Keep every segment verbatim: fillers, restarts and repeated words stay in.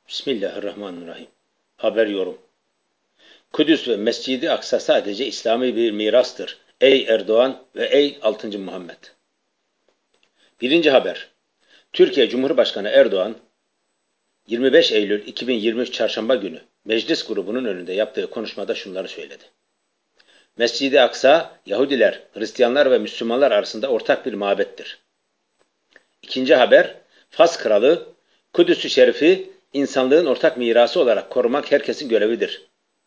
Bismillahirrahmanirrahim. Haber yorum. Kudüs ve Mescid-i Aksa sadece İslami bir mirastır. Ey Erdoğan ve ey altıncı Muhammed. Birinci haber. Türkiye Cumhurbaşkanı Erdoğan, yirmi beş Eylül iki bin yirmi üç Çarşamba günü meclis grubunun önünde yaptığı konuşmada şunları söyledi. Mescid-i Aksa, Yahudiler, Hristiyanlar ve Müslümanlar arasında ortak bir mabettir. İkinci haber, Fas Kralı, Kudüs-ü Şerif'i insanlığın ortak mirası olarak korumak herkesin görevidir.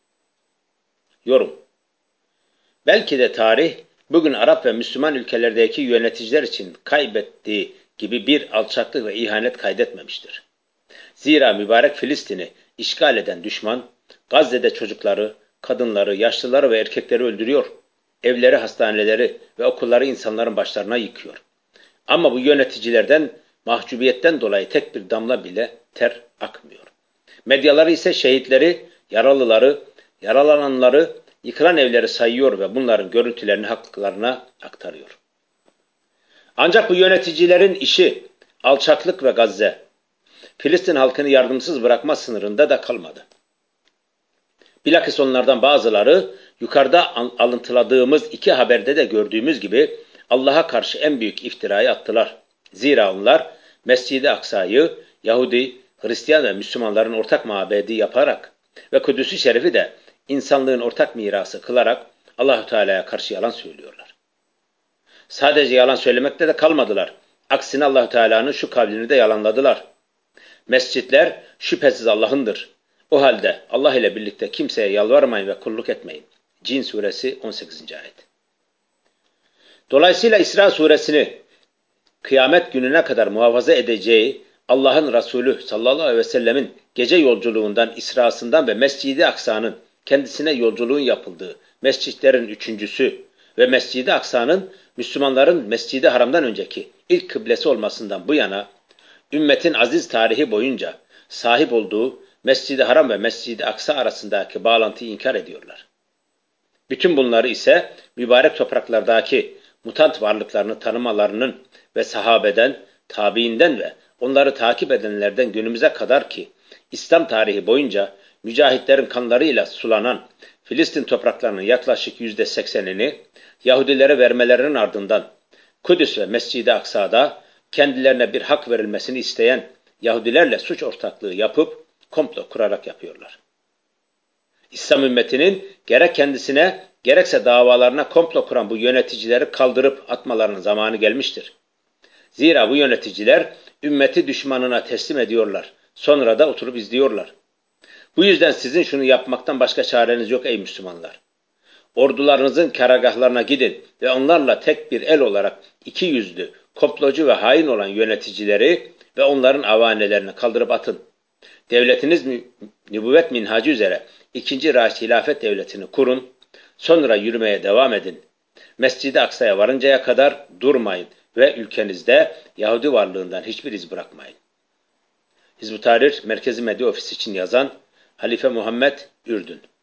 Yorum. Belki de tarih, bugün Arap ve Müslüman ülkelerdeki yöneticiler için kaybettiği gibi bir alçaklık ve ihanet kaydetmemiştir. Zira mübarek Filistin'i işgal eden düşman, Gazze'de çocukları, kadınları, yaşlıları ve erkekleri öldürüyor. Evleri, hastaneleri ve okulları insanların başlarına yıkıyor. Ama bu yöneticilerden, mahcubiyetten dolayı tek bir damla bile ter akmıyor. Medyaları ise şehitleri, yaralıları, yaralananları, yıkılan evleri sayıyor ve bunların görüntülerini halklarına aktarıyor. Ancak bu yöneticilerin işi alçaklık ve Gazze, Filistin halkını yardımsız bırakma sınırında da kalmadı. Bilakis onlardan bazıları yukarıda alıntıladığımız iki haberde de gördüğümüz gibi Allah'a karşı en büyük iftirayı attılar. Zira onlar Mescid-i Aksa'yı Yahudi, Hristiyan ve Müslümanların ortak mabedi yaparak ve Kudüs-ü Şerif'i de insanlığın ortak mirası kılarak Allah-u Teala'ya karşı yalan söylüyorlar. Sadece yalan söylemekte de kalmadılar. Aksine Allah-u Teala'nın şu kavlini de yalanladılar. Mescitler şüphesiz Allah'ındır. O halde Allah ile birlikte kimseye yalvarmayın ve kulluk etmeyin. Cin suresi on sekizinci ayet. Dolayısıyla İsra suresini kıyamet gününe kadar muhafaza edeceği Allah'ın Resulü sallallahu aleyhi ve sellemin gece yolculuğundan, İsra'sından ve Mescid-i Aksa'nın kendisine yolculuğun yapıldığı mescitlerin üçüncüsü ve Mescid-i Aksa'nın Müslümanların Mescid-i Haram'dan önceki ilk kıblesi olmasından bu yana ümmetin aziz tarihi boyunca sahip olduğu Mescid-i Haram ve Mescid-i Aksa arasındaki bağlantıyı inkar ediyorlar. Bütün bunları ise mübarek topraklardaki mutant varlıklarını tanımalarının ve sahabeden, tabiinden ve onları takip edenlerden günümüze kadar ki İslam tarihi boyunca mücahitlerin kanlarıyla sulanan Filistin topraklarının yaklaşık yüzde seksenini Yahudilere vermelerinin ardından Kudüs ve Mescid-i Aksa'da kendilerine bir hak verilmesini isteyen Yahudilerle suç ortaklığı yapıp komplo kurarak yapıyorlar. İslam ümmetinin gerek kendisine gerekse davalarına komplo kuran bu yöneticileri kaldırıp atmalarının zamanı gelmiştir. Zira bu yöneticiler ümmeti düşmanına teslim ediyorlar. Sonra da oturup izliyorlar. Bu yüzden sizin şunu yapmaktan başka çareniz yok ey Müslümanlar. Ordularınızın karargahlarına gidin ve onlarla tek bir el olarak iki yüzlü, komplocu ve hain olan yöneticileri ve onların avanelerini kaldırıp atın. Devletiniz nübüvvet minhacı üzere ikinci Raşid Hilafet Devleti'ni kurun, sonra yürümeye devam edin. Mescid-i Aksa'ya varıncaya kadar durmayın ve ülkenizde Yahudi varlığından hiçbir iz bırakmayın. Hizb-ut Tahrir Merkezi Medya Ofisi için yazan Halife Muhammed Ürdün.